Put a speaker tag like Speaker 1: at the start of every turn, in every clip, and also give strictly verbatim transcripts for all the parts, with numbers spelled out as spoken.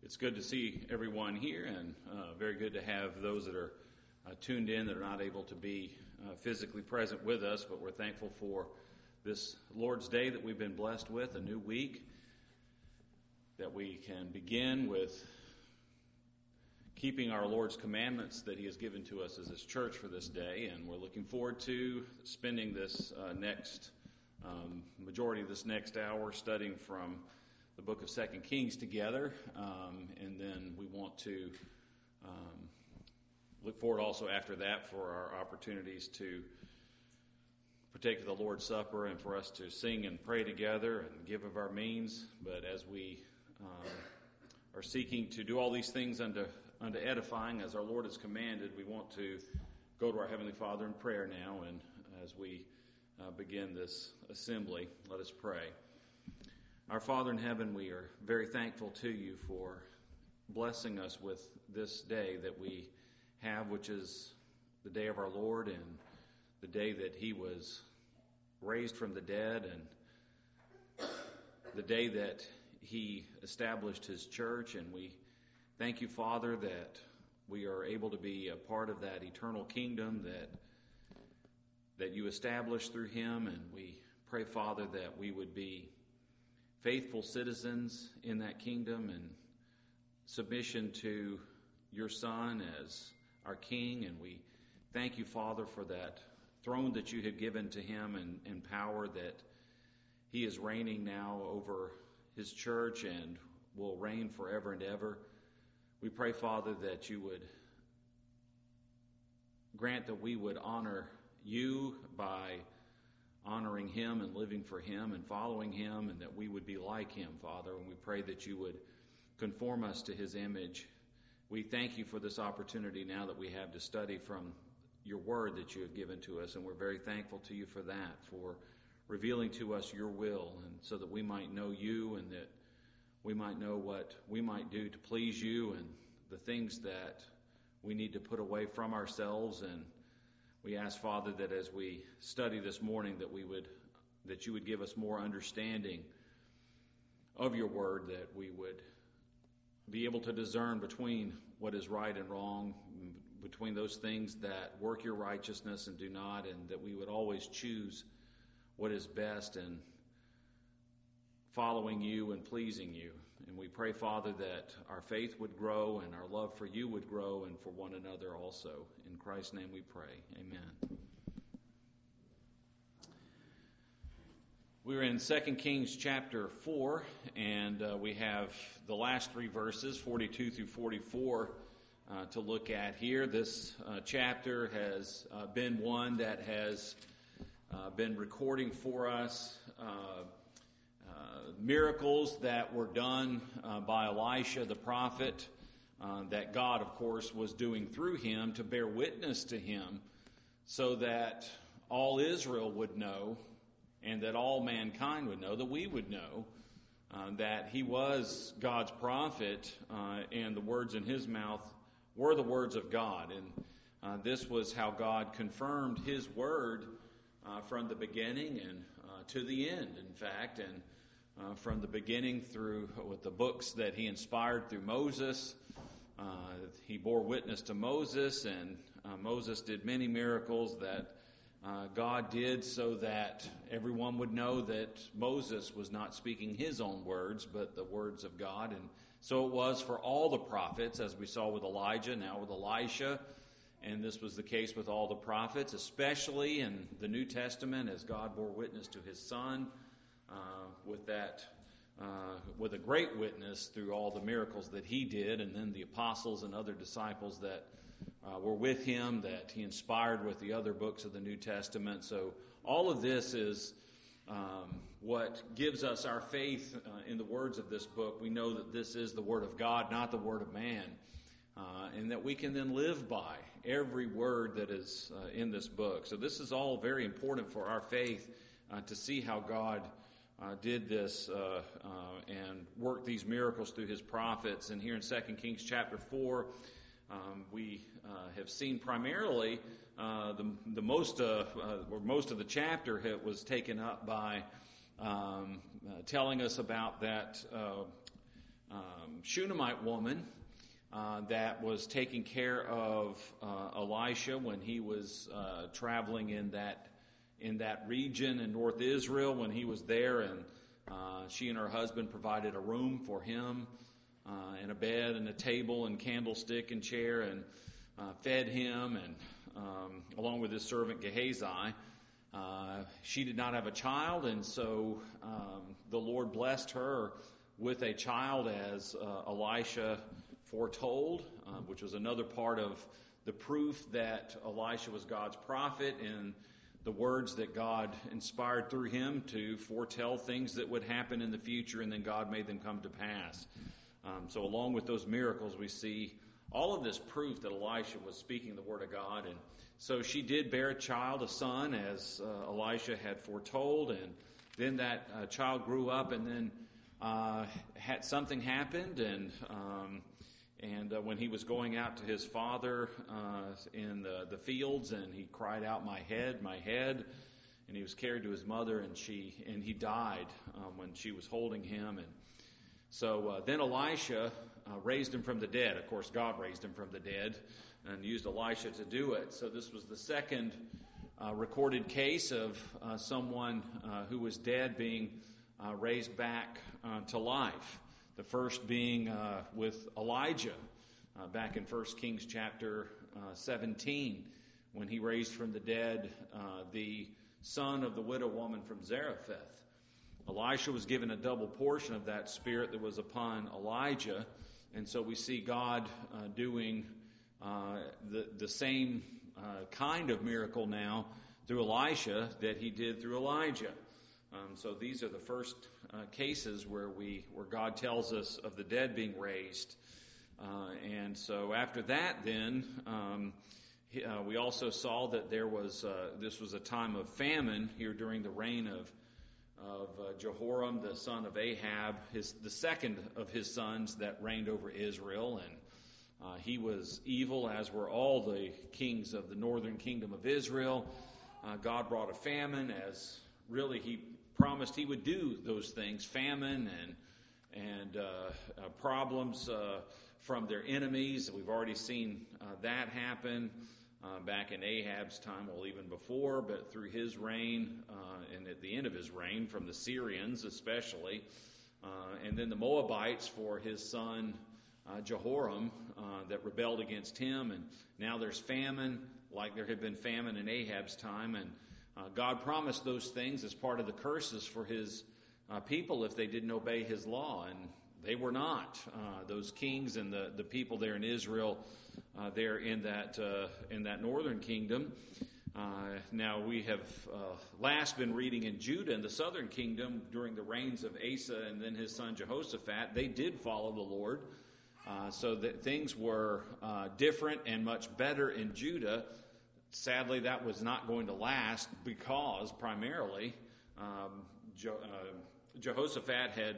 Speaker 1: It's good to see everyone here, and uh, very good to have those that are uh, tuned in that are not able to be uh, physically present with us, but we're thankful for this Lord's Day that we've been blessed with, a new week, that we can begin with keeping our Lord's commandments that He has given to us as His church for this day, and we're looking forward to spending this uh, next, um, majority of this next hour studying from the book of Second Kings together, um, and then we want to um, look forward also after that for our opportunities to partake of the Lord's Supper and for us to sing and pray together and give of our means. But as we um, are seeking to do all these things unto, unto edifying as our Lord has commanded, we want to go to our Heavenly Father in prayer now, and as we uh, begin this assembly, let us pray. Our Father in heaven, we are very thankful to you for blessing us with this day that we have, which is the day of our Lord and the day that He was raised from the dead, and the day that He established His church. And we thank you, Father, that we are able to be a part of that eternal kingdom that that you established through Him. And we pray, Father, that we would be faithful citizens in that kingdom and submission to your Son as our King. And we thank you, Father, for that throne that you have given to Him, and, and power that He is reigning now over His church and will reign forever and ever. We pray, Father, that you would grant that we would honor you by honoring Him and living for Him and following Him, and that we would be like Him, Father. And we pray that you would conform us to His image. We thank you for this opportunity now that we have to study from your word that you have given to us, and we're very thankful to you for that, for revealing to us your will, and so that we might know you and that we might know what we might do to please you and the things that we need to put away from ourselves. And we ask, Father, that as we study this morning, that we would, that you would give us more understanding of your word, that we would be able to discern between what is right and wrong, between those things that work your righteousness and do not, and that we would always choose what is best in following you and pleasing you. And we pray, Father, that our faith would grow and our love for you would grow, and for one another also. In Christ's name we pray. Amen. We're in Second Kings chapter four, and uh, we have the last three verses, forty-two through forty-four, uh, to look at here. This uh, chapter has uh, been one that has uh, been recording for us uh, uh, miracles that were done uh, by Elisha the prophet, uh, that God, of course, was doing through him to bear witness to him, so that all Israel would know, and that all mankind would know, that we would know, uh, that he was God's prophet, uh, and the words in his mouth were the words of God. And uh, this was how God confirmed his word uh, from the beginning and uh, to the end, in fact. And uh, from the beginning through with the books that he inspired through Moses, uh, he bore witness to Moses, and uh, Moses did many miracles that Uh, God did so that everyone would know that Moses was not speaking his own words, but the words of God. And so it was for all the prophets, as we saw with Elijah, now with Elisha. And this was the case with all the prophets, especially in the New Testament, as God bore witness to his Son, uh, with that, uh, with a great witness through all the miracles that he did, and then the apostles and other disciples that Uh, were with him, that he inspired with the other books of the New Testament. So all of this is um, what gives us our faith uh, in the words of this book. We know that this is the Word of God, not the Word of man, uh, and that we can then live by every word that is uh, in this book. So this is all very important for our faith, uh, to see how God uh, did this uh, uh, and worked these miracles through his prophets. And here in Second Kings chapter four, Um, we uh, have seen primarily uh, the, the most, uh, uh, or most of the chapter was taken up by um, uh, telling us about that uh, um, Shunammite woman uh, that was taking care of uh, Elisha when he was uh, traveling in that in that region in North Israel when he was there, and uh, she and her husband provided a room for him uh, and a bed and a table and candlestick and chair, and uh, fed him, and um, along with his servant Gehazi. Uh, she did not have a child, and so um, the Lord blessed her with a child as uh, Elisha foretold, uh, which was another part of the proof that Elisha was God's prophet, and the words that God inspired through him to foretell things that would happen in the future, and then God made them come to pass. Um, so along with those miracles, we see all of this proof that Elisha was speaking the word of God. And so she did bear a child, a son, as uh, Elisha had foretold, and then that uh, child grew up, and then uh, had something happened, and um, And uh, when he was going out to his father uh, in the, the fields, and he cried out, "My head, my head," and he was carried to his mother, and she and he died um, when she was holding him. And so uh, then Elisha uh, raised him from the dead. Of course, God raised him from the dead and used Elisha to do it. So this was the second uh, recorded case of uh, someone uh, who was dead being uh, raised back uh, to life. The first being uh, with Elijah uh, back in First Kings chapter uh, seventeen, when he raised from the dead uh, the son of the widow woman from Zarephath. Elisha was given a double portion of that spirit that was upon Elijah, and so we see God uh, doing uh, the, the same uh, kind of miracle now through Elisha that he did through Elijah. Um, so these are the first uh, cases where we where God tells us of the dead being raised. Uh, and so after that, then um, he, uh, we also saw that there was uh, this was a time of famine here during the reign of of uh, Jehoram, the son of Ahab, his the second of his sons that reigned over Israel, and uh, he was evil, as were all the kings of the northern kingdom of Israel. Uh, God brought a famine, as really he promised he would do those things, famine and and uh, uh, problems uh, from their enemies. We've already seen uh, that happen uh, back in Ahab's time, well, even before, but through his reign uh, and at the end of his reign, from the Syrians especially, uh, and then the Moabites for his son uh, Jehoram uh, that rebelled against him, and now there's famine, like there had been famine in Ahab's time, and Uh, God promised those things as part of the curses for his uh, people if they didn't obey his law, and they were not. Uh, those kings and the, the people there in Israel, uh, there in that uh, in that northern kingdom. Uh, now we have uh, last been reading in Judah and the southern kingdom during the reigns of Asa and then his son Jehoshaphat. They did follow the Lord, uh, so that things were uh, different and much better in Judah. Sadly, that was not going to last because primarily um, Je- uh, Jehoshaphat had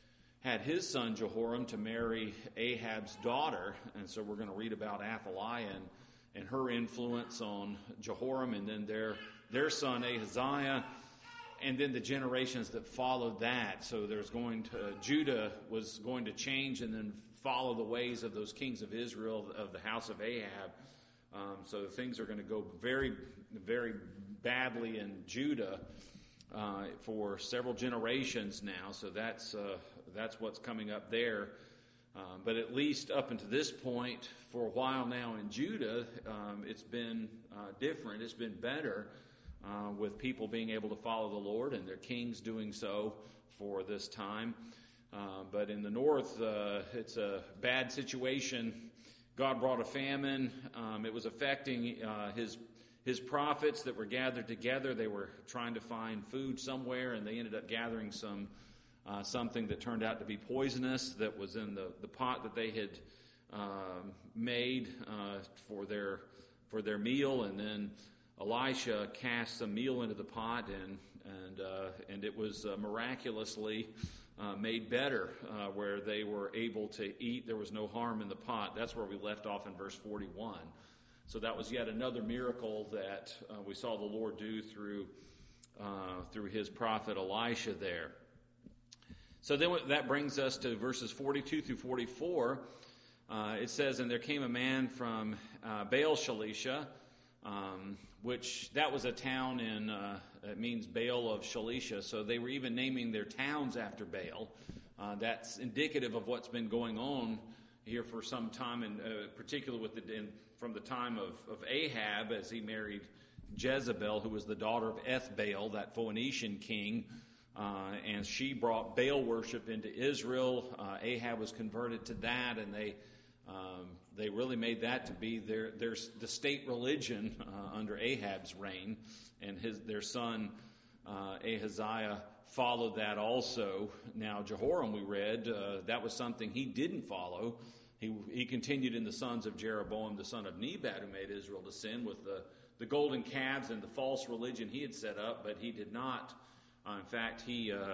Speaker 1: had his son Jehoram to marry Ahab's daughter, and so we're going to read about Athaliah and, and her influence on Jehoram, and then their their son Ahaziah, and then the generations that followed that. So there's going to Judah was going to change and then follow the ways of those kings of Israel of the house of Ahab. Um, so things are going to go very, very badly in Judah uh, for several generations now. So that's uh, that's what's coming up there. Um, but at least up until this point, for a while now in Judah, um, it's been uh, different. It's been better uh, with people being able to follow the Lord and their kings doing so for this time. Uh, but in the north, uh, it's a bad situation. God brought a famine. Um, it was affecting uh, his his prophets that were gathered together. They were trying to find food somewhere, and they ended up gathering some uh, something that turned out to be poisonous that was in the, the pot that they had uh, made uh, for their for their meal. And then Elisha cast some meal into the pot, and and uh, and it was uh, miraculously Uh, made better, uh, where they were able to eat. There was no harm in the pot. That's where we left off in verse forty-one. So that was yet another miracle that uh, we saw the Lord do through uh, through his prophet Elisha there. So then that brings us to verses forty-two through forty-four. Uh, it says, and there came a man from uh, Baal Shalisha, um, which that was a town in, uh, it means Baal of Shalisha. So they were even naming their towns after Baal. Uh, that's indicative of what's been going on here for some time, and uh, particularly with the, in, from the time of, of Ahab, as he married Jezebel, who was the daughter of Ethbaal, that Phoenician king. Uh, and she brought Baal worship into Israel. Uh, Ahab was converted to that, and they um, they really made that to be their, their the state religion uh, under Ahab's reign. And his their son uh, Ahaziah followed that also. Now Jehoram, we read, uh, that was something he didn't follow. He he continued in the sons of Jeroboam, the son of Nebat, who made Israel to sin with the, the golden calves and the false religion he had set up, but he did not. Uh, in fact, he uh,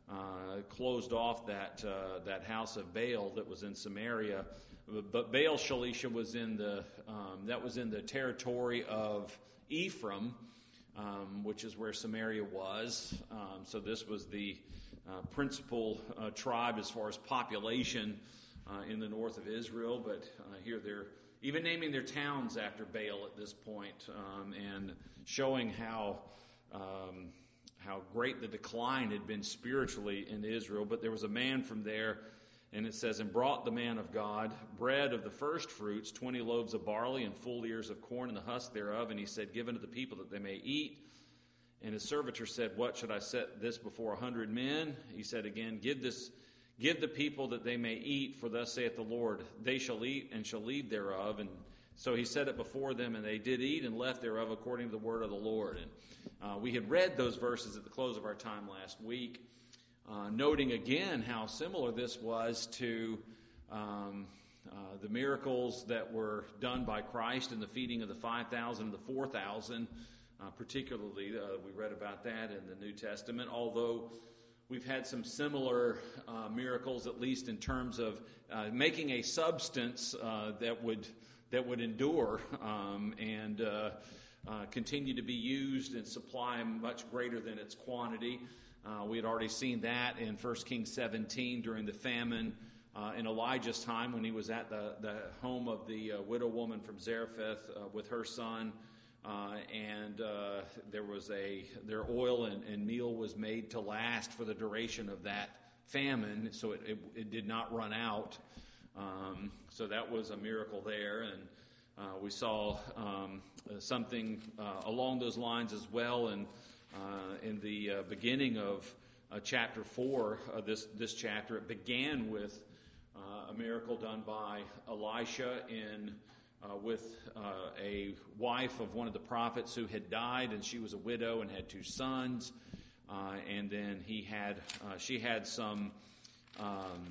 Speaker 1: uh, closed off that uh, that house of Baal that was in Samaria. But Baal Shalisha was in the um, that was in the territory of Ephraim, um, which is where Samaria was. Um, so this was the uh, principal uh, tribe as far as population uh, in the north of Israel. But uh, here they're even naming their towns after Baal at this point, um, and showing how. Um, how great the decline had been spiritually in Israel. But there was a man from there, and it says, and brought the man of God bread of the first fruits, twenty loaves of barley and full ears of corn and the husk thereof. And he said, give unto the people that they may eat. And his servitor said, what should I set this before a hundred men? He said again, give this, give the people that they may eat, for thus saith the Lord, they shall eat and shall leave thereof. And so he set it before them, and they did eat and left thereof according to the word of the Lord. And uh, we had read those verses at the close of our time last week, uh, noting again how similar this was to um, uh, the miracles that were done by Christ in the feeding of the five thousand and the four thousand. Uh, particularly, uh, we read about that in the New Testament, although we've had some similar uh, miracles, at least in terms of uh, making a substance uh, that would that would endure um, and uh, uh, continue to be used and supply much greater than its quantity. Uh, we had already seen that in First Kings seventeen during the famine uh, in Elijah's time when he was at the, the home of the uh, widow woman from Zarephath uh, with her son. Uh, and uh, there was a their oil and, and meal was made to last for the duration of that famine, so it, it, it did not run out. Um, so that was a miracle there, and uh, we saw um, something uh, along those lines as well. And uh, in the uh, beginning of uh, chapter four, uh, this this chapter, it began with uh, a miracle done by Elisha in uh, with uh, a wife of one of the prophets who had died, and she was a widow and had two sons. Uh, and then he had uh, she had some. Um,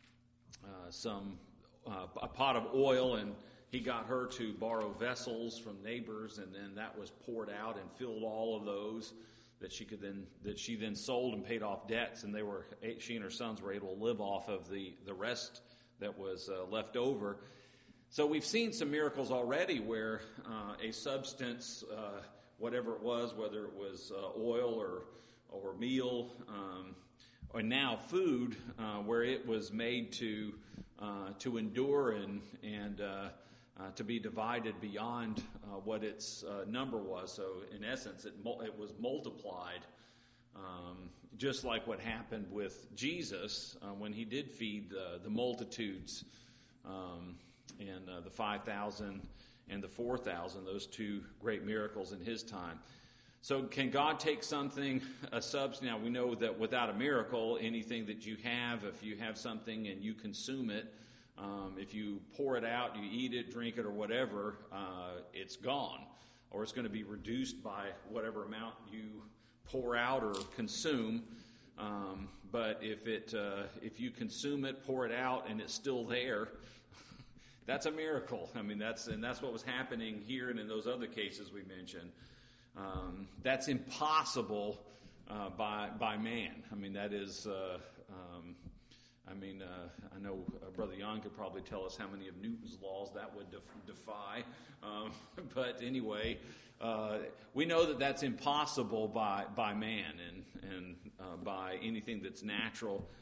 Speaker 1: Uh, some uh, a pot of oil, and he got her to borrow vessels from neighbors, and then that was poured out and filled all of those that she could then that she then sold and paid off debts, and they were she and her sons were able to live off of the the rest that was uh, left over. So we've seen some miracles already where uh, a substance, uh, whatever it was, whether it was uh, oil or or meal. Um, Or now food, uh, where it was made to uh, to endure and and uh, uh, to be divided beyond uh, what its uh, number was. So in essence, it mul- it was multiplied, um, just like what happened with Jesus uh, when he did feed the, the multitudes, um, and uh, the five thousand and the four thousand. Those two great miracles in his time. So can God take something, a substance? Now we know that without a miracle, anything that you have, if you have something and you consume it, um, if you pour it out, you eat it, drink it, or whatever, uh, it's gone. Or it's going to be reduced by whatever amount you pour out or consume. Um, but if it, uh, if you consume it, pour it out, and it's still there, that's a miracle. I mean, that's and that's what was happening here and in those other cases we mentioned. Um, that's impossible uh, by by man. I mean, that is. Uh, um, I mean, uh, I know uh, Brother Jan could probably tell us how many of Newton's laws that would def- defy. Um, but anyway, uh, we know that that's impossible by by man and and uh, by anything that's natural.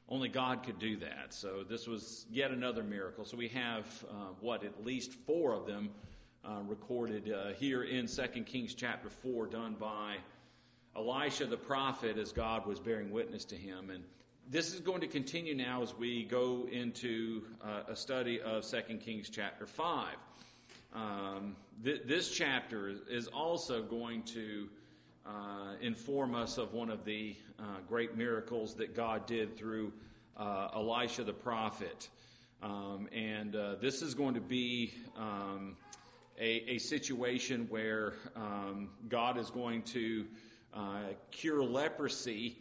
Speaker 1: only God could do that. So this was yet another miracle. So we have, uh, what, at least four of them uh, recorded uh, here in Second Kings chapter four, done by Elisha the prophet as God was bearing witness to him. And this is going to continue now as we go into uh, a study of Second Kings chapter five. Um, th- this chapter is also going to uh, inform us of one of the uh, great miracles that God did through uh, Elisha the prophet. Um, and uh, this is going to be um, a, a situation where um, God is going to uh, cure leprosy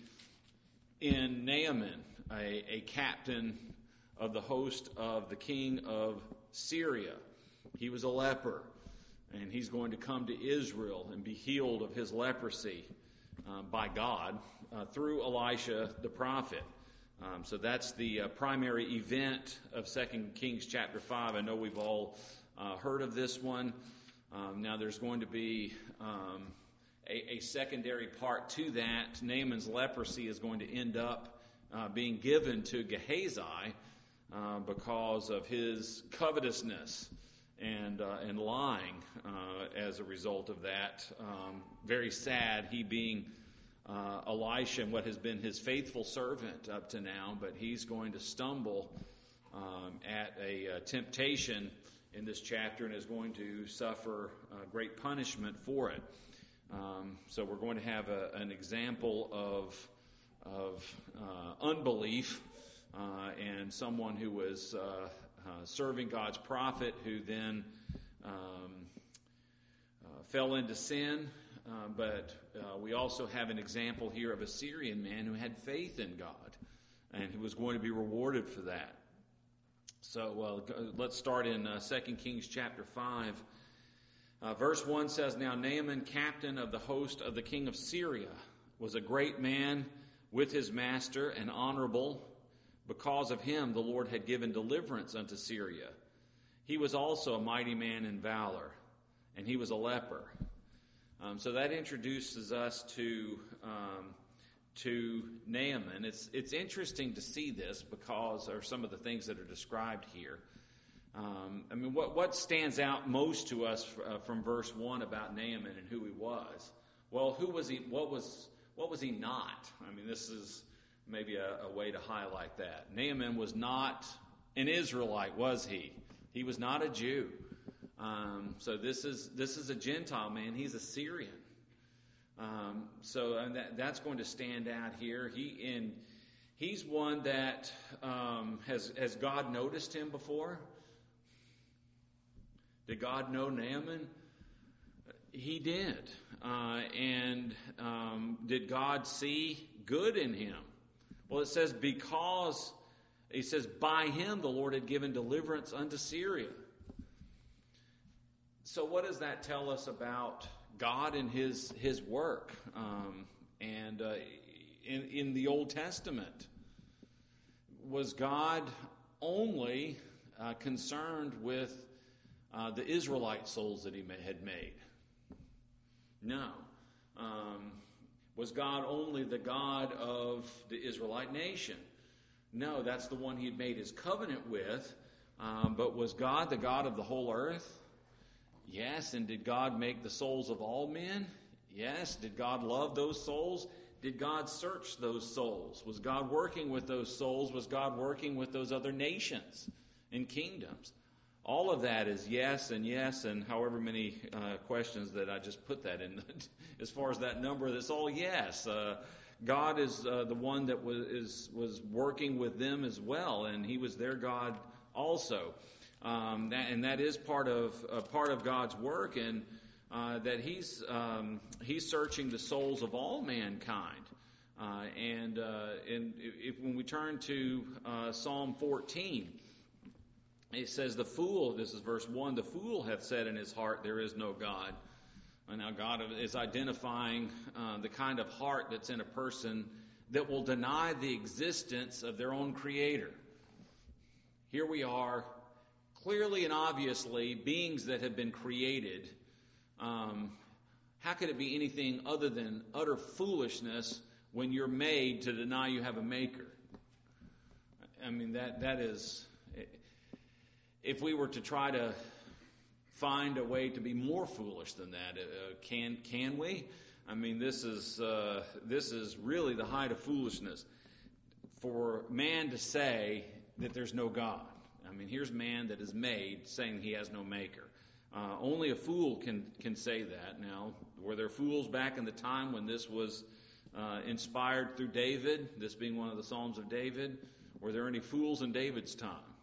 Speaker 1: in Naaman, a, a captain of the host of the king of Syria. He was a leper, and he's going to come to Israel and be healed of his leprosy uh, by God uh, through Elisha the prophet. Um, so that's the uh, primary event of Second Kings chapter five. I know we've all uh, heard of this one. Um, now there's going to be um, a, a secondary part to that. Naaman's leprosy is going to end up uh, being given to Gehazi uh, because of his covetousness and uh, and lying uh, as a result of that. Um, very sad, he being uh, Elisha and what has been his faithful servant up to now, but he's going to stumble um, at a uh, temptation in this chapter and is going to suffer uh, great punishment for it. Um, so we're going to have a, an example of of uh, unbelief uh, and someone who was uh, uh, serving God's prophet who then um, uh, fell into sin. Uh, but uh, we also have an example here of a Syrian man who had faith in God and who was going to be rewarded for that. So uh, let's start in uh, Second Kings chapter five. Uh, verse one says, Now Naaman, captain of the host of the king of Syria, was a great man with his master and honorable. Because of him, the Lord had given deliverance unto Syria. He was also a mighty man in valor, and he was a leper. Um, so that introduces us to um, to Naaman. It's it's interesting to see this because of some of the things that are described here. Um, I mean, what what stands out most to us uh, from verse one about Naaman and who he was? Well, who was he? What was what was he not? I mean, this is maybe a, a way to highlight that. Naaman was not an Israelite, was he? He was not a Jew. Um, so this is this is a Gentile man. He's a Syrian. Um, so and that, that's going to stand out here. He in he's one that um, has has God noticed him before? Did God know Naaman? He did. Uh, and um, did God see good in him? Well, it says because, he says, by him the Lord had given deliverance unto Syria. So what does that tell us about God and his his work? Um, and uh, in, in the Old Testament, was God only uh, concerned with uh, the Israelite souls that he had made? No. Um, was God only the God of the Israelite nation? No, that's the one he had made his covenant with. Um, but was God the God of the whole earth? Yes. And did God make the souls of all men? Yes. Did God love those souls? Did God search those souls? Was God working with those souls? Was God working with those other nations and kingdoms? All of that is yes and yes, and however many uh, questions that I just put that in. As far as that number, that's all yes. Uh, God is uh, the one that was is, was working with them as well, and He was their God also. Um, that, and that is part of uh, part of God's work, and uh, that He's um, He's searching the souls of all mankind. Uh, and uh, and if when we turn to uh, Psalm fourteen. It says, the fool, this is verse one, the fool hath said in his heart, there is no God. And now God is identifying uh, the kind of heart that's in a person that will deny the existence of their own creator. Here we are, clearly and obviously, beings that have been created. Um, how could it be anything other than utter foolishness when you're made to deny you have a maker? I mean, that that is, if we were to try to find a way to be more foolish than that, uh, can can we? I mean, this is uh, this is really the height of foolishness for man to say that there's no God. I mean, here's man that is made saying he has no maker. Uh, only a fool can can say that. Now, were there fools back in the time when this was uh, inspired through David, this being one of the Psalms of David? Were there any fools in David's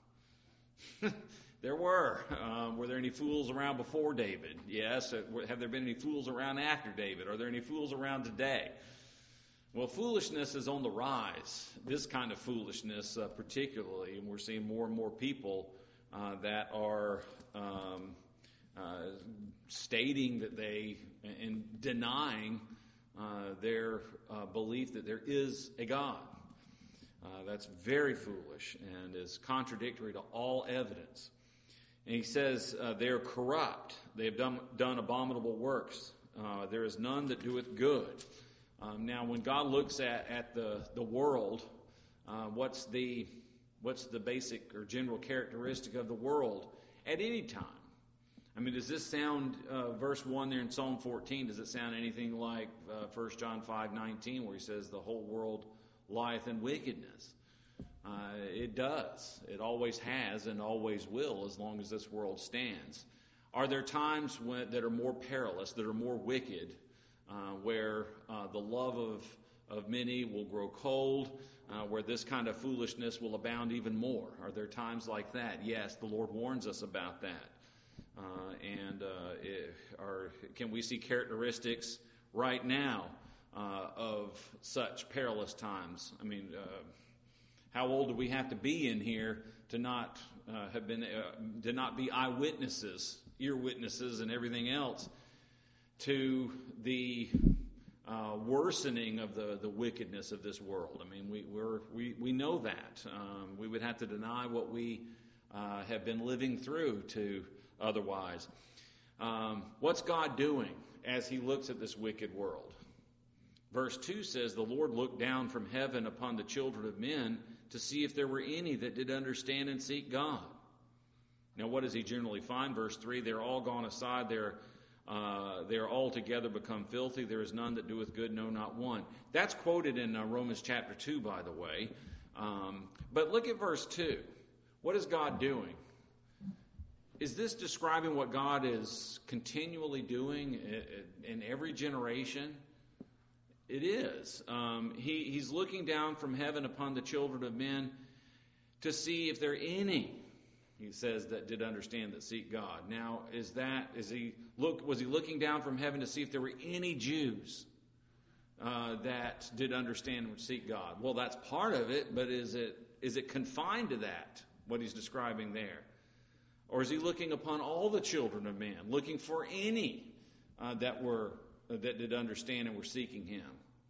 Speaker 1: time? There were. Uh, were there any fools around before David? Yes. Have there been any fools around after David? Are there any fools around today? Well, foolishness is on the rise. This kind of foolishness uh, particularly, and we're seeing more and more people uh, that are um, uh, stating that they, and denying uh, their uh, belief that there is a God. Uh, that's very foolish and is contradictory to all evidence. And he says uh, they are corrupt. They have done, done abominable works. Uh, there is none that doeth good. Um, now, when God looks at, at the, the world, uh, what's the what's the basic or general characteristic of the world at any time? I mean, does this sound, uh, verse one there in Psalm fourteen, does it sound anything like uh, First John five nineteen, where he says the whole world lieth in wickedness? Uh, it does. It always has and always will as long as this world stands. Are there times when, that are more perilous, that are more wicked, uh, where uh, the love of, of many will grow cold, uh, where this kind of foolishness will abound even more? Are there times like that? Yes, the Lord warns us about that. Uh, and uh, it, are, can we see characteristics right now uh, of such perilous times? I mean, uh, how old do we have to be in here to not uh, have been, uh, to not be eyewitnesses, ear witnesses, and everything else to the uh, worsening of the, the wickedness of this world? I mean, we we're, we we know that. Um, we would have to deny what we uh, have been living through to otherwise. Um, what's God doing as he looks at this wicked world? Verse two says, the Lord looked down from heaven upon the children of men to see if there were any that did understand and seek God. Now, what does he generally find? Verse three, they're all gone aside. They're, uh, they're altogether become filthy. There is none that doeth good, no, not one. That's quoted in uh, Romans chapter two, by the way. Um, but look at verse two. What is God doing? Is this describing what God is continually doing in every generation? It is. Um, he, he's looking down from heaven upon the children of men to see if there are any, he says, that did understand, that seek God. Now, is that, is he look, was he looking down from heaven to see if there were any Jews uh, that did understand and would seek God? Well, that's part of it, but is it is it confined to that, what he's describing there? Or is he looking upon all the children of man, looking for any uh, that were uh, that did understand and were seeking him?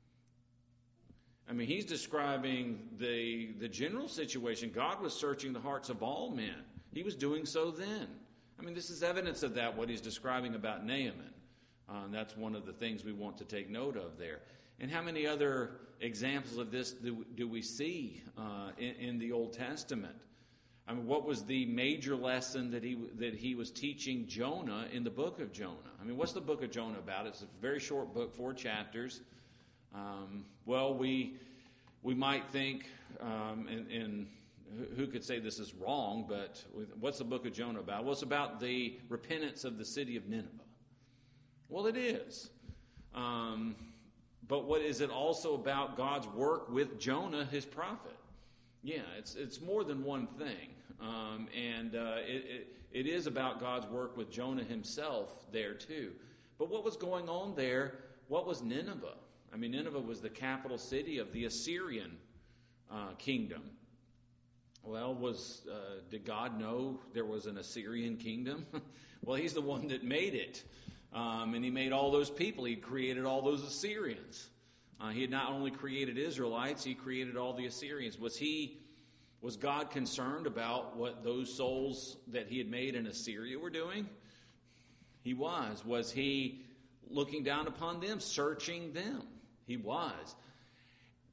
Speaker 1: I mean, he's describing the the general situation. God was searching the hearts of all men. He was doing so then. I mean, this is evidence of that, what he's describing about Naaman. Uh, and that's one of the things we want to take note of there. And how many other examples of this do, do we see uh, in, in the Old Testament? I mean, what was the major lesson that he that he was teaching Jonah in the book of Jonah? I mean, what's the book of Jonah about? It's a very short book, four chapters. Um, well, we we might think, um, and, and who could say this is wrong, but what's the book of Jonah about? Well, it's about the repentance of the city of Nineveh. Well, it is. Um, but what is it also about God's work with Jonah, his prophet? Yeah, it's it's more than one thing. Um, and uh, it, it, it is about God's work with Jonah himself there too. But what was going on there? What was Nineveh? I mean, Nineveh was the capital city of the Assyrian uh, kingdom. Well, was uh, did God know there was an Assyrian kingdom? Well, he's the one that made it. Um, and he made all those people. He created all those Assyrians. Uh, he had not only created Israelites, he created all the Assyrians. Was he, was God concerned about what those souls that he had made in Assyria were doing? He was. Was he looking down upon them, searching them? He was.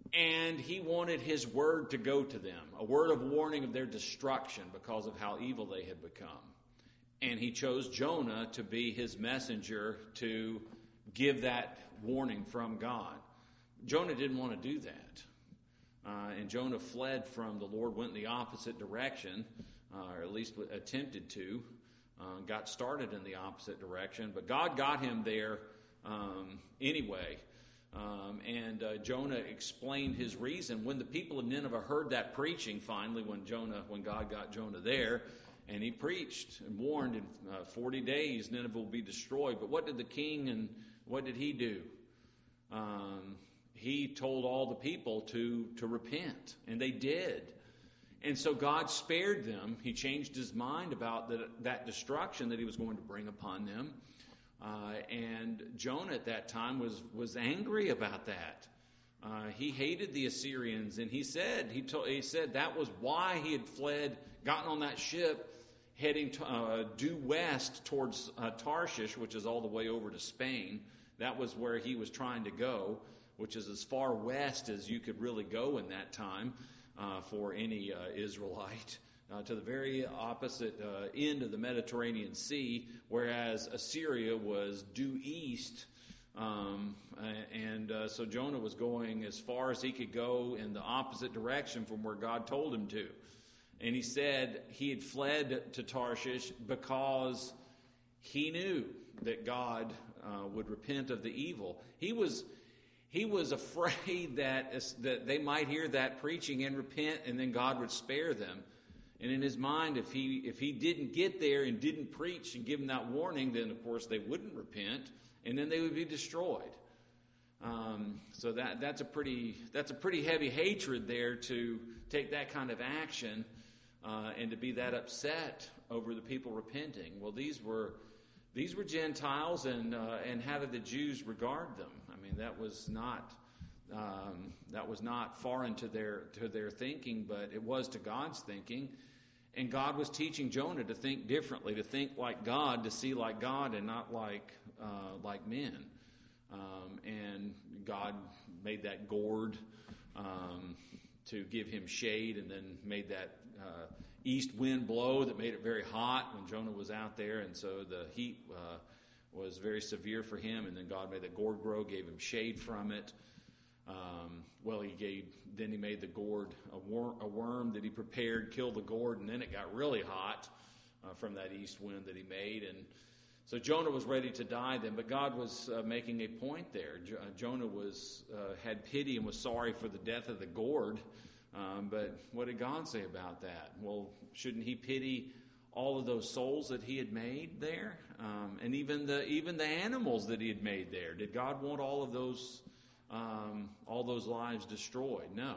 Speaker 1: And he wanted his word to go to them, a word of warning of their destruction because of how evil they had become. And he chose Jonah to be his messenger to give that warning from God. Jonah didn't want to do that. Uh, and Jonah fled from the Lord, went in the opposite direction, uh, or at least attempted to, uh, got started in the opposite direction. But God got him there um, anyway. Um, and uh, Jonah explained his reason. When the people of Nineveh heard that preaching, finally, when Jonah, when God got Jonah there, and he preached and warned, in uh, forty days Nineveh will be destroyed. But what did the king and what did he do? Um, he told all the people to to repent, and they did. And so God spared them. He changed his mind about the, that destruction that he was going to bring upon them. Uh, and Jonah at that time was, was angry about that. Uh, he hated the Assyrians, and he said he, told, he said that was why he had fled, gotten on that ship, heading to, uh, due west towards uh, Tarshish, which is all the way over to Spain. That was where he was trying to go, which is as far west as you could really go in that time uh, for any uh, Israelite. Uh, to the very opposite uh, end of the Mediterranean Sea, whereas Assyria was due east. Um, and uh, so Jonah was going as far as he could go in the opposite direction from where God told him to. And he said he had fled to Tarshish because he knew that God uh, would repent of the evil. He was he was afraid that, that they might hear that preaching and repent, and then God would spare them. And in his mind, if he if he didn't get there and didn't preach and give them that warning, then of course they wouldn't repent, and then they would be destroyed. Um, so that that's a pretty that's a pretty heavy hatred there to take that kind of action uh, and to be that upset over the people repenting. Well, these were these were Gentiles, and uh, and how did the Jews regard them? I mean, that was not. Um, that was not foreign to their to their thinking, but it was to God's thinking. And God was teaching Jonah to think differently, to think like God, to see like God, and not like uh, like men. Um, and God made that gourd um, to give him shade, and then made that uh, east wind blow that made it very hot when Jonah was out there, and so the heat uh, was very severe for him. And then God made that gourd grow, gave him shade from it. Um, well, he gave, then he made the gourd a, wor- a worm that he prepared, killed the gourd, and then it got really hot uh, from that east wind that he made. And so Jonah was ready to die then, but God was uh, making a point there. Jo- uh, Jonah was uh, had pity and was sorry for the death of the gourd. Um, but what did God say about that? Well, shouldn't he pity all of those souls that he had made there, um, and even the even the animals that he had made there? Did God want all of those? Um, all those lives destroyed? No.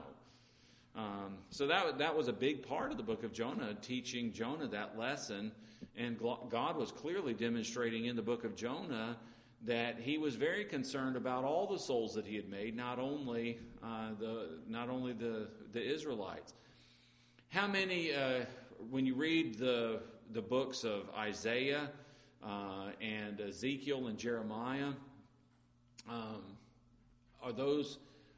Speaker 1: Um, so that that was a big part of the book of Jonah, teaching Jonah that lesson. And God was clearly demonstrating in the book of Jonah that he was very concerned about all the souls that he had made, not only uh, the not only the the Israelites. How many, uh, when you read the the books of Isaiah uh, and Ezekiel and Jeremiah, um, Are those,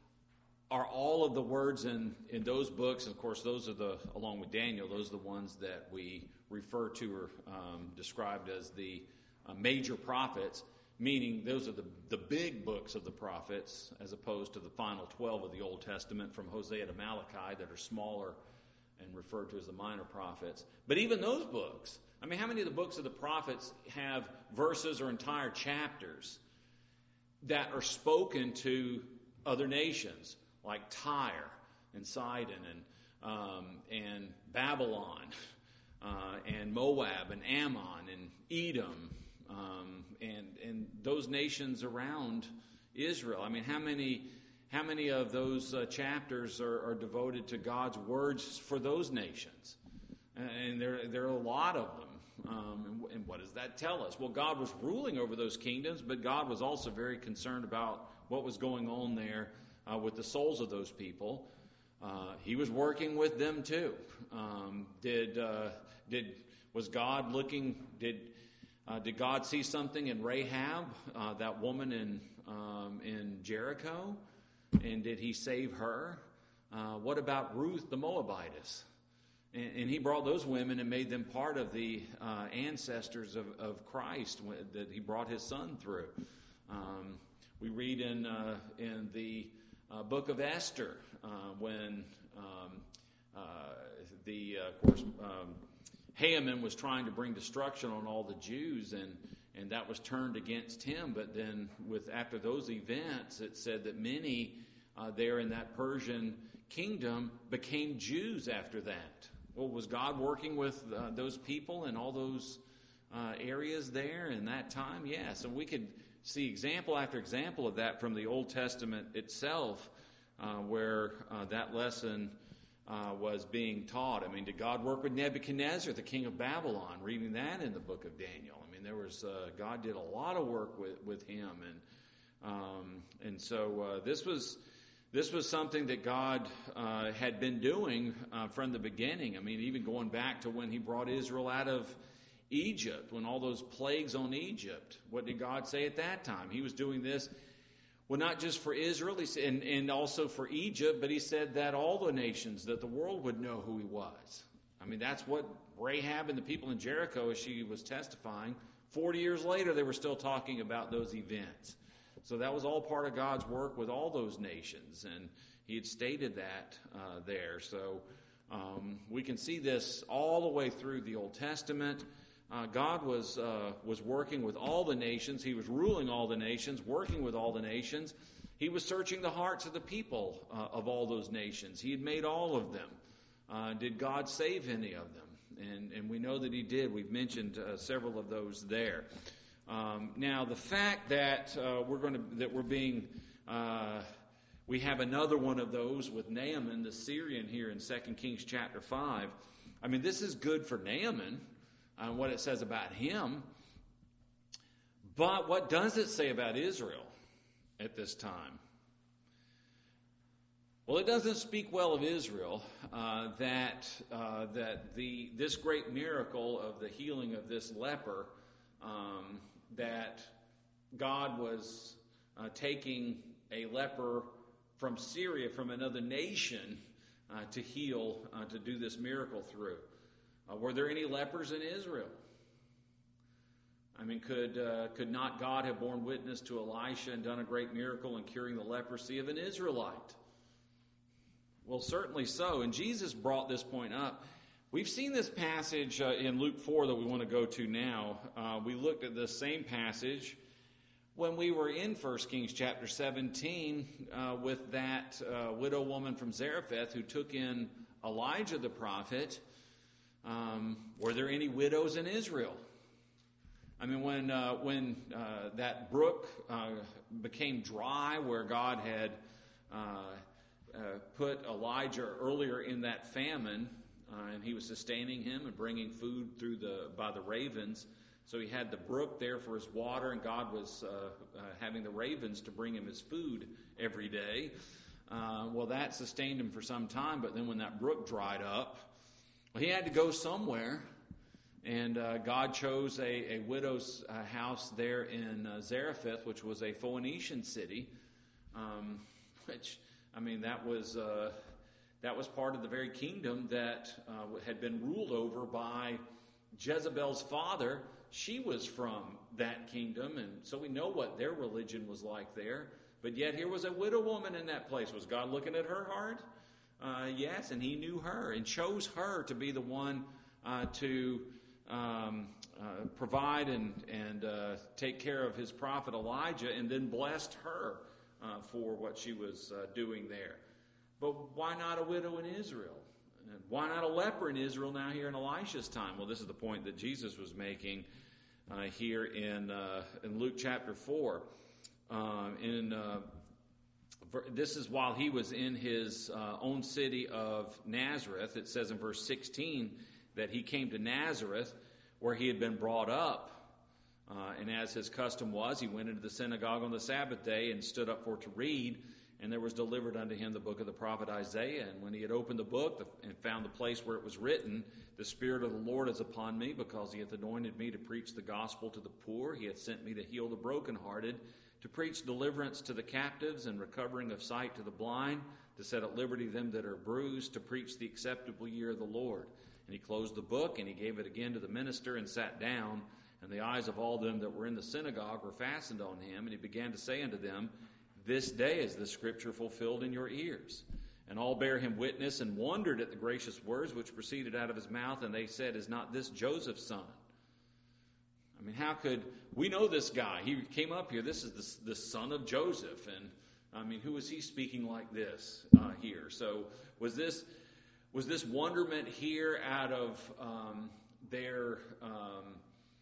Speaker 1: are all of the words in, in those books, of course, those are the, along with Daniel, those are the ones that we refer to or um, described as the uh, major prophets, meaning those are the, the big books of the prophets, as opposed to the final twelve of the Old Testament from Hosea to Malachi that are smaller and referred to as the minor prophets. But even those books, I mean, how many of the books of the prophets have verses or entire chapters that are spoken to other nations like Tyre and Sidon and um, and Babylon uh, and Moab and Ammon and Edom um, and and those nations around Israel? I mean, how many how many of those uh, chapters are, are devoted to God's words for those nations? And there there are a lot of them. Um, and, and what does that tell us? Well, God was ruling over those kingdoms, but God was also very concerned about what was going on there uh, with the souls of those people. Uh, he was working with them too. Um, did uh, did was God looking? Did uh, did God see something in Rahab, uh, that woman in um, in Jericho? And did he save her? Uh, what about Ruth the Moabitess? And, and he brought those women and made them part of the uh, ancestors of, of Christ that he brought his son through. Um, we read in uh, in the uh, book of Esther uh, when um, uh, the uh, of course um, Haman was trying to bring destruction on all the Jews, and and that was turned against him. But then, with after those events, it said that many uh, there in that Persian kingdom became Jews after that. Well, was God working with uh, those people in all those uh, areas there in that time? Yes, and we could see example after example of that from the Old Testament itself, uh, where uh, that lesson uh, was being taught. I mean, did God work with Nebuchadnezzar, the king of Babylon? Reading that in the book of Daniel. I mean, there was uh, God did a lot of work with, with him, and um, and so uh, this was this was something that God uh, had been doing uh, from the beginning. I mean, even going back to when He brought Israel out of Egypt, when all those plagues on Egypt, what did God say at that time? He was doing this, well, not just for Israel he said, and, and also for Egypt, but He said that all the nations, that the world would know who He was. I mean, that's what Rahab and the people in Jericho, as she was testifying, forty years later, they were still talking about those events. So that was all part of God's work with all those nations, and He had stated that uh, there. So um, we can see this all the way through the Old Testament. Uh, God was uh, was working with all the nations. He was ruling all the nations, working with all the nations. He was searching the hearts of the people uh, of all those nations. He had made all of them. Uh, did God save any of them? And, and we know that He did. We've mentioned uh, several of those there. Um, now, the fact that uh, we're going to that we're being uh, we have another one of those with Naaman the Syrian here in Second Kings chapter five. I mean, this is good for Naaman. Uh, what it says about him. But what does it say about Israel at this time? Well, it doesn't speak well of Israel uh, that uh, that the this great miracle of the healing of this leper, um, that God was uh, taking a leper from Syria, from another nation, uh, to heal, uh, to do this miracle through. Uh, were there any lepers in Israel? I mean, could uh, could not God have borne witness to Elisha and done a great miracle in curing the leprosy of an Israelite? Well, certainly so. And Jesus brought this point up. We've seen this passage uh, in Luke four that we want to go to now. Uh, we looked at this same passage when we were in First Kings chapter seventeen uh, with that uh, widow woman from Zarephath who took in Elijah the prophet. Um, were there any widows in Israel? I mean, when uh, when uh, that brook uh, became dry, where God had uh, uh, put Elijah earlier in that famine, uh, and He was sustaining him and bringing food through the by the ravens. So he had the brook there for his water, and God was uh, uh, having the ravens to bring him his food every day. Uh, well, that sustained him for some time, but then when that brook dried up, well, he had to go somewhere, and uh, God chose a, a widow's uh, house there in uh, Zarephath, which was a Phoenician city, um, which, I mean, that was uh, that was part of the very kingdom that uh, had been ruled over by Jezebel's father. She was from that kingdom, and so we know what their religion was like there. But yet here was a widow woman in that place. Was God looking at her heart? Uh, yes, and He knew her and chose her to be the one uh, to um, uh, provide and, and uh, take care of His prophet Elijah, and then blessed her uh, for what she was uh, doing there. But why not a widow in Israel? And why not a leper in Israel now here in Elisha's time? Well, this is the point that Jesus was making uh, here in, uh, in Luke chapter four. Uh, in uh, This is while he was in his uh, own city of Nazareth. It says in verse sixteen that he came to Nazareth where he had been brought up. Uh, and as his custom was, he went into the synagogue on the Sabbath day and stood up for to read. And there was delivered unto him the book of the prophet Isaiah. And when he had opened the book and found the place where it was written, "The Spirit of the Lord is upon me, because He hath anointed me to preach the gospel to the poor. He hath sent me to heal the brokenhearted, to preach deliverance to the captives and recovering of sight to the blind, to set at liberty them that are bruised, to preach the acceptable year of the Lord. And he closed the book, and he gave it again to the minister, and sat down. And the eyes of all them that were in the synagogue were fastened on him. And he began to say unto them, This day is the scripture fulfilled in your ears. And all bare him witness, and wondered at the gracious words which proceeded out of his mouth. And they said, Is not this Joseph's son? I mean, how could, we know this guy. He came up here. This is the, the son of Joseph. And, I mean, who is he speaking like this uh, here? So, was this was this wonderment here out of um, their um,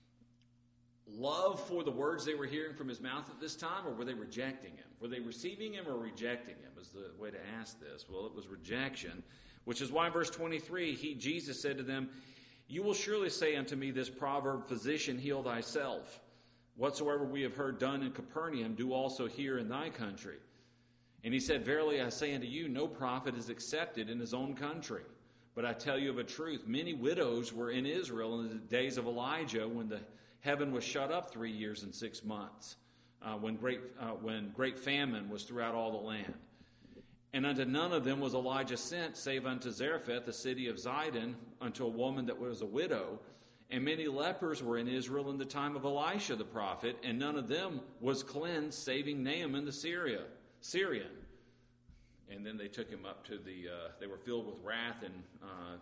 Speaker 1: love for the words they were hearing from his mouth at this time, or were they rejecting him? Were they receiving him or rejecting him is the way to ask this. Well, it was rejection, which is why in verse twenty-three, he, Jesus said to them, You will surely say unto me this proverb, Physician, heal thyself. Whatsoever we have heard done in Capernaum, do also here in thy country. And he said, Verily I say unto you, no prophet is accepted in his own country. But I tell you of a truth, many widows were in Israel in the days of Elijah, when the heaven was shut up three years and six months, uh, when great uh, when great famine was throughout all the land. And unto none of them was Elijah sent, save unto Zarephath, the city of Zidon, unto a woman that was a widow. And many lepers were in Israel in the time of Elisha the prophet, and none of them was cleansed, saving Naaman the Syria, Syrian. And then they took him up to the, uh, they were filled with wrath and uh,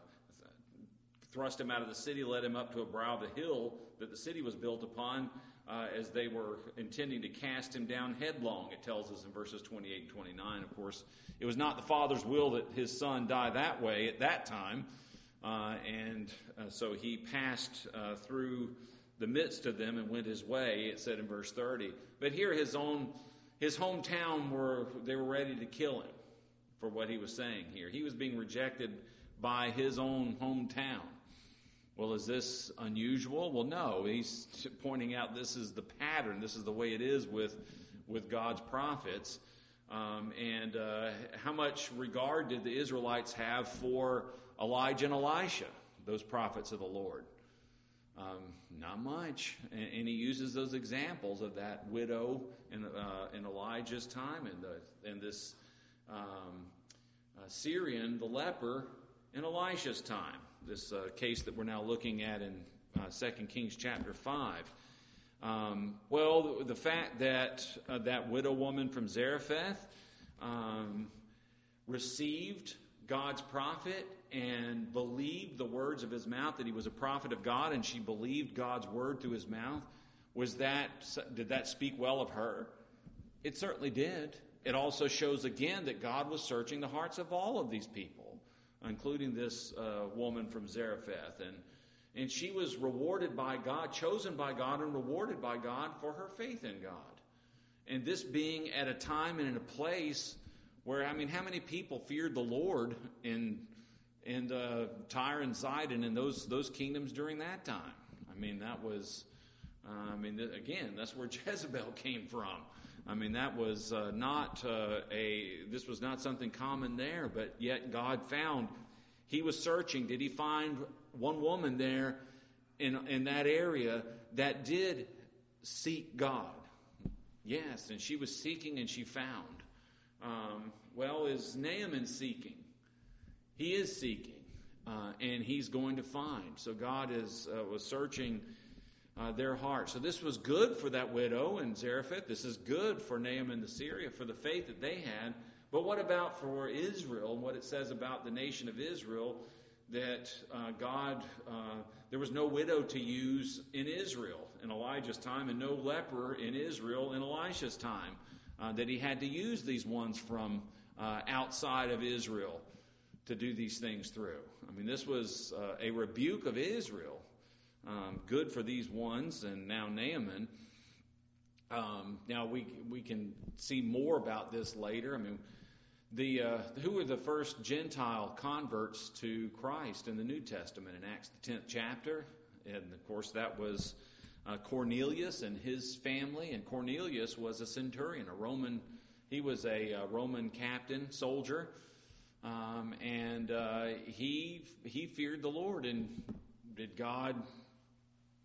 Speaker 1: thrust him out of the city, led him up to a brow of the hill that the city was built upon, uh, as they were intending to cast him down headlong, it tells us in verses twenty-eight and twenty-nine. Of course, it was not the Father's will that his son die that way at that time, uh, and uh, so he passed uh, through the midst of them and went his way, it said in verse thirty. But here his own, his hometown, were they were ready to kill him for what he was saying here. He was being rejected by his own hometown. Well, is this unusual? Well, no. He's pointing out this is the pattern. This is the way it is with, with God's prophets. Um, and uh, how much regard did the Israelites have for Elijah and Elisha, those prophets of the Lord? Um, not much. And, and he uses those examples of that widow in, uh, in Elijah's time and, the, and this um, uh, Syrian, the leper, in Elisha's time. This uh, case that we're now looking at in uh, Second Kings chapter five. Um, well, the, the fact that uh, that widow woman from Zarephath um, received God's prophet and believed the words of his mouth, that he was a prophet of God, and she believed God's word through his mouth, was that, did that speak well of her? It certainly did. It also shows again that God was searching the hearts of all of these people, including this uh, woman from Zarephath. And, and she was rewarded by God, chosen by God, and rewarded by God for her faith in God. And this being at a time and in a place where, I mean, how many people feared the Lord in, in uh, Tyre and Sidon and those, those kingdoms during that time? I mean, that was, uh, I mean, th- again, that's where Jezebel came from. I mean, that was uh, not uh, a, this was not something common there, but yet God found, he was searching. Did he find one woman there in, in that area that did seek God? Yes, and she was seeking and she found. Um, well, is Naaman seeking? He is seeking, uh, and he's going to find. So God is uh, was searching Uh, their heart. So this was good for that widow in Zarephath. This is good for Naaman the Syrian, for the faith that they had. But what about for Israel, and what it says about the nation of Israel, that uh, God, uh, there was no widow to use in Israel in Elijah's time, and no leper in Israel in Elisha's time, uh, that he had to use these ones from uh, outside of Israel to do these things through. I mean, this was uh, a rebuke of Israel. Um, good for these ones, and now Naaman. Um, now we we can see more about this later. I mean, the uh, who were the first Gentile converts to Christ in the New Testament in Acts the tenth chapter, and of course that was uh, Cornelius and his family. And Cornelius was a centurion, a Roman. He was a uh, Roman captain, soldier, um, and uh, he he feared the Lord. And did God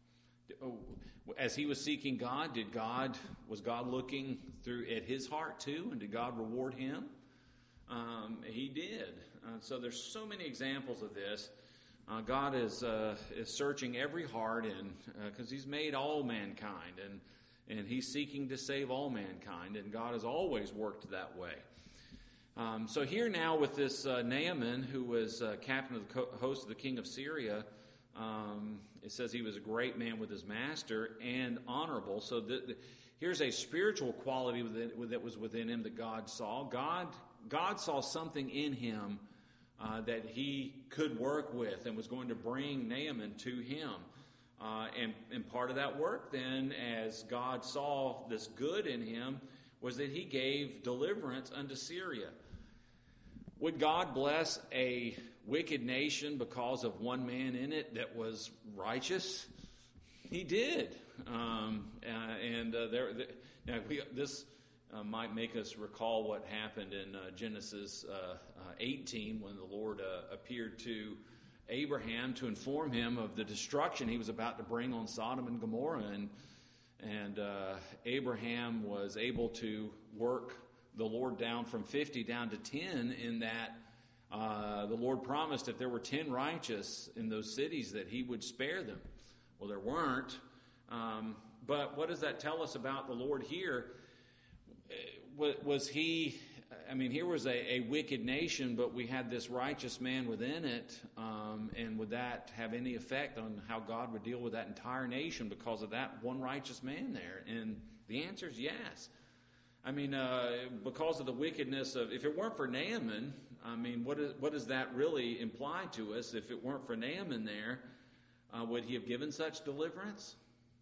Speaker 1: As he was seeking God, did God was God looking through at his heart too, and did God reward him? Um, he did. Uh, so there's so many examples of this. Uh, God is uh, is searching every heart, and because uh, He's made all mankind, and and He's seeking to save all mankind, and God has always worked that way. Um, so here now with this uh, Naaman, who was uh, captain of the co- host of the king of Syria, um, it says he was a great man with his master and honorable. So the, the, here's a spiritual quality within, that was within him that God saw. God God saw something in him uh, that He could work with, and was going to bring Naaman to him. Uh, and, and part of that work then, as God saw this good in him, was that He gave deliverance unto Syria. Would God bless a wicked nation because of one man in it that was righteous? He did. Um, uh, and uh, there, there, now we, this uh, might make us recall what happened in uh, Genesis uh, uh, eighteen when the Lord uh, appeared to Abraham to inform him of the destruction He was about to bring on Sodom and Gomorrah. And, and uh, Abraham was able to work the Lord down from fifty down to ten, in that uh, the Lord promised if there were ten righteous in those cities that He would spare them. Well, there weren't. Um, but what does that tell us about the Lord here? Was He, I mean, here was a, a wicked nation, but we had this righteous man within it. Um, and would that have any effect on how God would deal with that entire nation because of that one righteous man there? And the answer is yes. I mean, uh, because of the wickedness of, if it weren't for Naaman, I mean, what, is, what does that really imply to us? If it weren't for Naaman there, uh, would He have given such deliverance?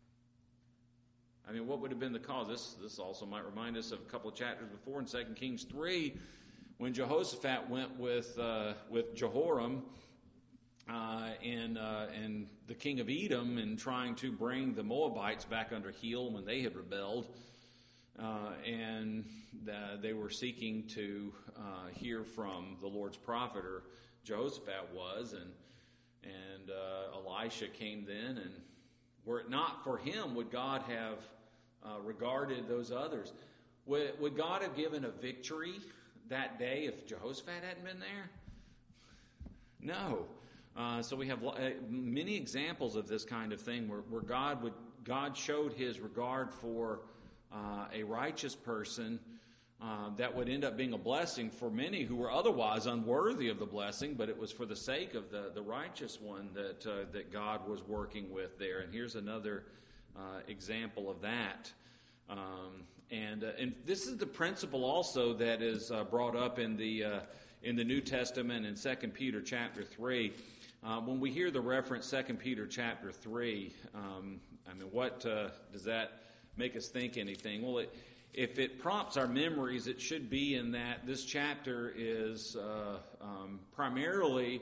Speaker 1: I mean, what would have been the cause? This, this also might remind us of a couple of chapters before in Second Kings three, when Jehoshaphat went with uh, with Jehoram uh, and, uh, and the king of Edom, and trying to bring the Moabites back under heel when they had rebelled. Uh, and uh, they were seeking to uh, hear from the Lord's prophet, or Jehoshaphat was, and and uh, Elisha came then, and were it not for him, would God have uh, regarded those others? Would, would God have given a victory that day if Jehoshaphat hadn't been there? No. Uh, so we have uh, many examples of this kind of thing where, where God would God showed His regard for Uh, a righteous person uh, that would end up being a blessing for many who were otherwise unworthy of the blessing, but it was for the sake of the, the righteous one that uh, that God was working with there. And here's another uh, example of that. Um, and uh, and this is the principle also that is uh, brought up in the uh, in the New Testament in Second Peter chapter three. Uh, when we hear the reference Second Peter chapter three, um, I mean, what uh, does that make us think anything? Well, it, if it prompts our memories, it should be in that this chapter is uh, um, primarily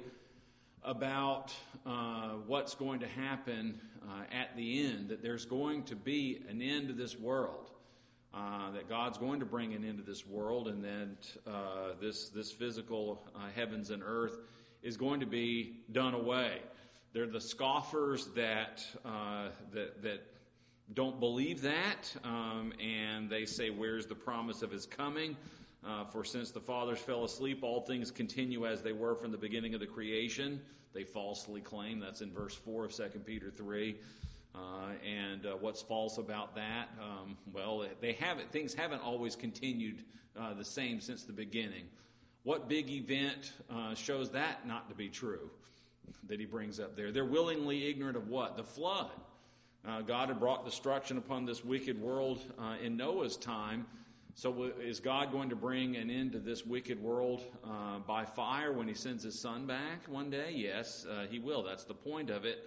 Speaker 1: about uh, what's going to happen uh, at the end, that there's going to be an end to this world, uh, that God's going to bring an end to this world, and that uh, this, this physical uh, heavens and earth is going to be done away. They're the scoffers that uh, that that don't believe that, um, and they say, where's the promise of His coming? Uh, for since the fathers fell asleep, all things continue as they were from the beginning of the creation. They falsely claim. That's in verse four of Second Peter three. Uh, and uh, what's false about that? Um, well, they haven't. Things haven't always continued uh, the same since the beginning. What big event uh, shows that not to be true that he brings up there? They're willingly ignorant of what? The flood. Uh, God had brought destruction upon this wicked world uh, in Noah's time. So is God going to bring an end to this wicked world uh, by fire when He sends His Son back one day? Yes, uh, He will. That's the point of it.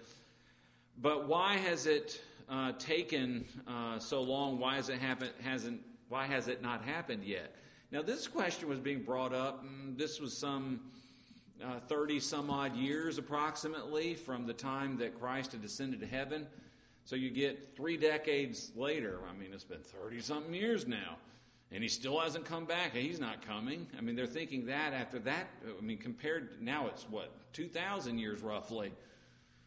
Speaker 1: But why has it uh, taken uh, so long? Why has it happen, hasn't? Why has it not happened yet? Now, this question was being brought up. And this was some uh, thirty some odd years approximately from the time that Christ had descended to heaven. So you get three decades later. I mean, it's been thirty-something years now, and He still hasn't come back. He's not coming. I mean, they're thinking that after that, I mean, compared, now it's what, two thousand years roughly.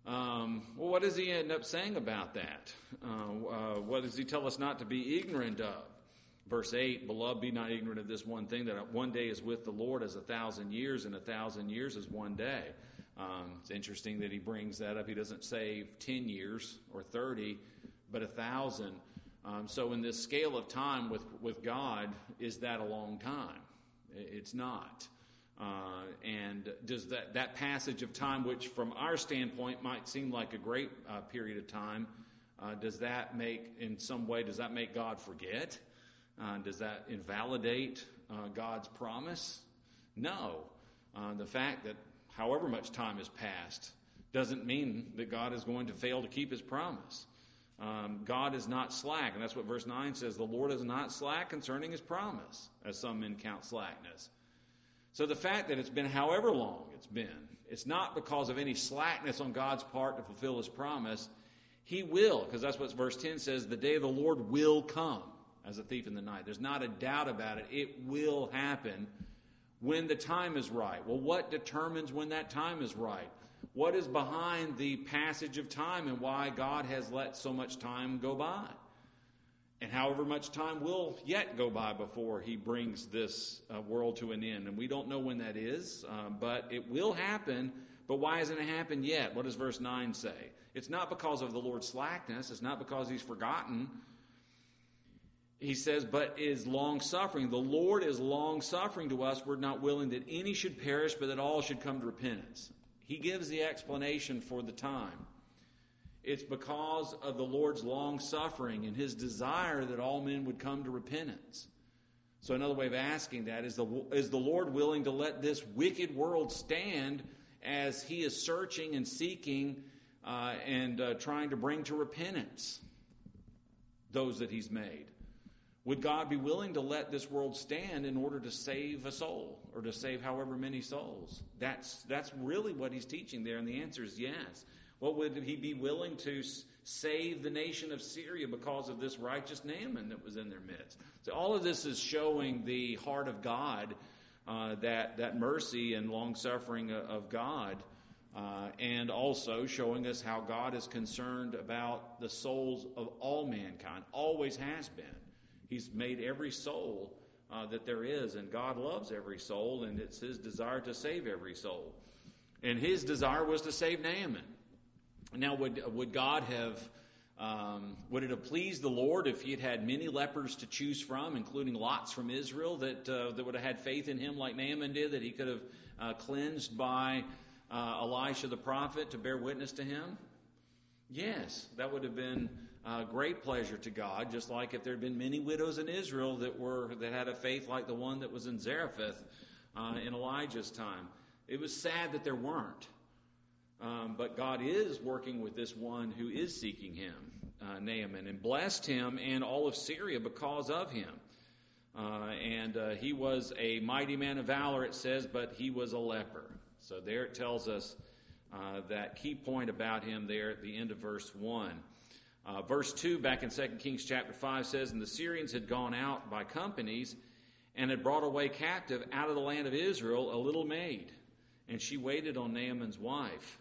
Speaker 1: Um, well, what does he end up saying about that? Uh, uh, what does he tell us not to be ignorant of? Verse eight, beloved, be not ignorant of this one thing, that one day is with the Lord as a thousand years, and a thousand years is one day. Um, it's interesting that he brings that up. He doesn't say ten years or thirty, but a thousand. Um, so in this scale of time with, with God, is that a long time? It's not. Uh, and does that, that passage of time, which from our standpoint might seem like a great uh, period of time, uh, does that make, in some way, does that make God forget? Uh, does that invalidate uh, God's promise? No. Uh, the fact that however much time has passed doesn't mean that God is going to fail to keep his promise. Um, God is not slack, and that's what verse nine says. The Lord is not slack concerning his promise, as some men count slackness. So the fact that it's been however long it's been, it's not because of any slackness on God's part to fulfill his promise. He will, because that's what verse ten says, the day of the Lord will come as a thief in the night. There's not a doubt about it. It will happen when the time is right. Well, what determines when that time is right? What is behind the passage of time and why God has let so much time go by? And however much time will yet go by before he brings this uh, world to an end. And we don't know when that is, uh, but it will happen. But why hasn't it happened yet? What does verse nine say? It's not because of the Lord's slackness. It's not because he's forgotten. He says, but is long-suffering. The Lord is long-suffering to us. We're not willing that any should perish, but that all should come to repentance. He gives the explanation for the time. It's because of the Lord's long-suffering and his desire that all men would come to repentance. So another way of asking that is, the, is the Lord willing to let this wicked world stand as he is searching and seeking uh, and uh, trying to bring to repentance those that he's made? Would God be willing to let this world stand in order to save a soul or to save however many souls? That's that's really what he's teaching there, and the answer is yes. What would he be willing to save the nation of Syria because of this righteous Naaman that was in their midst? So all of this is showing the heart of God, uh, that, that mercy and long-suffering of God, uh, and also showing us how God is concerned about the souls of all mankind, always has been. He's made every soul uh, that there is, and God loves every soul, and it's his desire to save every soul. And his desire was to save Naaman. Now, would would God have, um, would it have pleased the Lord if he had had many lepers to choose from, including lots from Israel, that uh, that would have had faith in him like Naaman did, that he could have uh, cleansed by uh, Elisha the prophet to bear witness to him? Yes, that would have been Uh, great pleasure to God, just like if there had been many widows in Israel that were that had a faith like the one that was in Zarephath uh, in Elijah's time. It was sad that there weren't. Um, but God is working with this one who is seeking him, uh, Naaman, and blessed him and all of Syria because of him. Uh, and uh, he was a mighty man of valor, it says, but he was a leper. So there it tells us uh, that key point about him there at the end of verse one. Uh, verse two, back in Second Kings chapter five, says, and the Syrians had gone out by companies and had brought away captive out of the land of Israel a little maid, and she waited on Naaman's wife.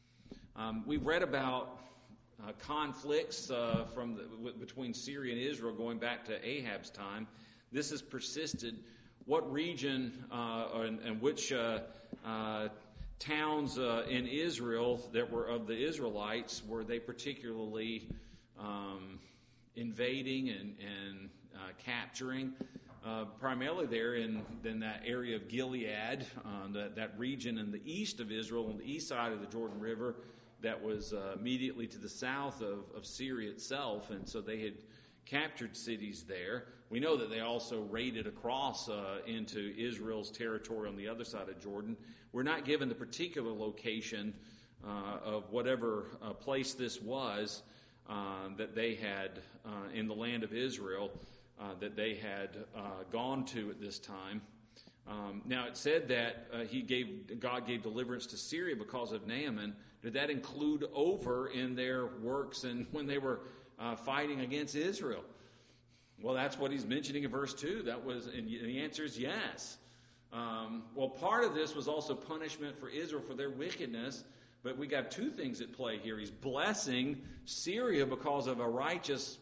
Speaker 1: Um, we've read about uh, conflicts uh, from the, w- between Syria and Israel going back to Ahab's time. This has persisted. What region uh, and, and which uh, uh, towns uh, in Israel that were of the Israelites were they particularly Um, invading and, and uh, capturing, uh, primarily there in, in that area of Gilead, uh, that, that region in the east of Israel, on the east side of the Jordan River, that was uh, immediately to the south of, of Syria itself. And so they had captured cities there. We know that they also raided across uh, into Israel's territory on the other side of Jordan. We're not given the particular location uh, of whatever uh, place this was, Uh, that they had uh, in the land of Israel, uh, that they had uh, gone to at this time. Um, now it said that uh, he gave God gave deliverance to Syria because of Naaman. Did that include over in their works and when they were uh, fighting against Israel? Well, that's what he's mentioning in verse two. That was, and the answer is yes. Um, well, part of this was also punishment for Israel for their wickedness. But we got two things at play here. He's blessing Syria because of a righteous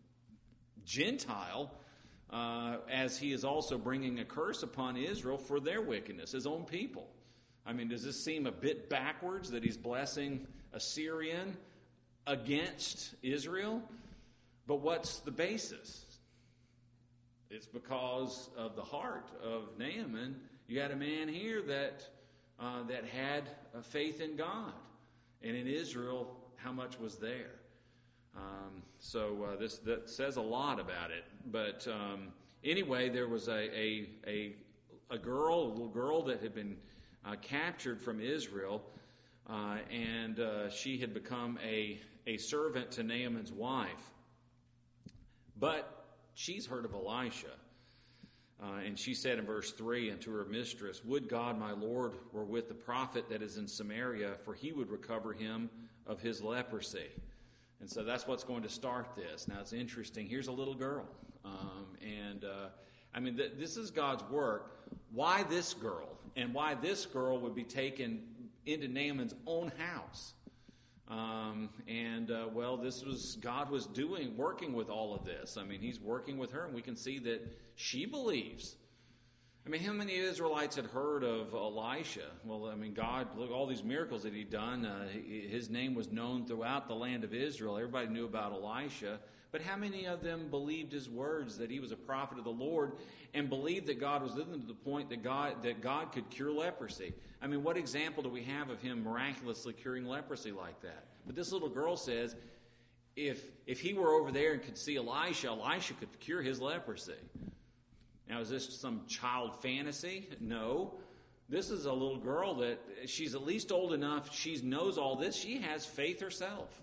Speaker 1: Gentile, uh, as he is also bringing a curse upon Israel for their wickedness, his own people. I mean, does this seem a bit backwards that he's blessing a Syrian against Israel? But what's the basis? It's because of the heart of Naaman. You had a man here that uh, that had a faith in God, and in Israel, how much was there? Um, so uh, this that says a lot about it. But um, anyway, there was a a a, a girl, a little girl that had been uh, captured from Israel, uh, and uh, she had become a a servant to Naaman's wife. But she's heard of Elisha. Uh, and she said in verse three unto her mistress, Would God my Lord were with the prophet that is in Samaria, for he would recover him of his leprosy. And so that's what's going to start this. Now it's interesting. Here's a little girl. Um, and uh, I mean, th- this is God's work. Why this girl? And why this girl would be taken into Naaman's own house? Um, and, uh, well, this was, God was doing, working with all of this. I mean, he's working with her, and we can see that she believes. I mean, how many Israelites had heard of Elisha? Well, I mean, God, look, all these miracles that he'd done, uh, his name was known throughout the land of Israel. Everybody knew about Elisha. But how many of them believed his words, that he was a prophet of the Lord, and believed that God was with them to the point that God that God could cure leprosy? I mean, what example do we have of him miraculously curing leprosy like that? But this little girl says, if if he were over there and could see Elisha, Elisha could cure his leprosy. Now, is this some child fantasy? No. This is a little girl that she's at least old enough. She knows all this. She has faith herself.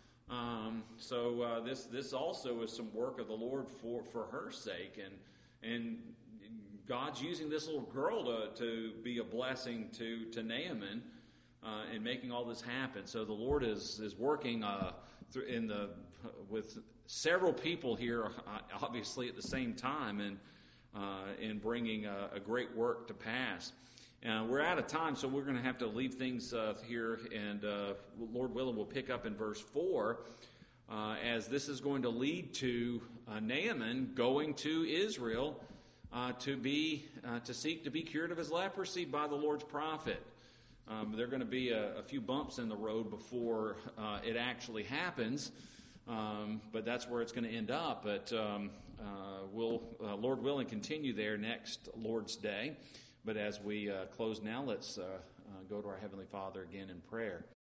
Speaker 1: Um, so uh, this this also is some work of the Lord for, for her sake, and and God's using this little girl to, to be a blessing to to Naaman uh, and making all this happen. So the Lord is is working uh, in the with several people here, obviously at the same time, and uh, in bringing a, a great work to pass. Uh, we're out of time, so we're going to have to leave things uh, here, and uh, Lord willing, we'll pick up in verse four, uh, as this is going to lead to uh, Naaman going to Israel uh, to be uh, to seek to be cured of his leprosy by the Lord's prophet. Um, there are going to be a, a few bumps in the road before uh, it actually happens, um, but that's where it's going to end up. But um, uh, we'll, uh, Lord willing, continue there next Lord's Day. But as we uh, close now, let's uh, uh, go to our Heavenly Father again in prayer.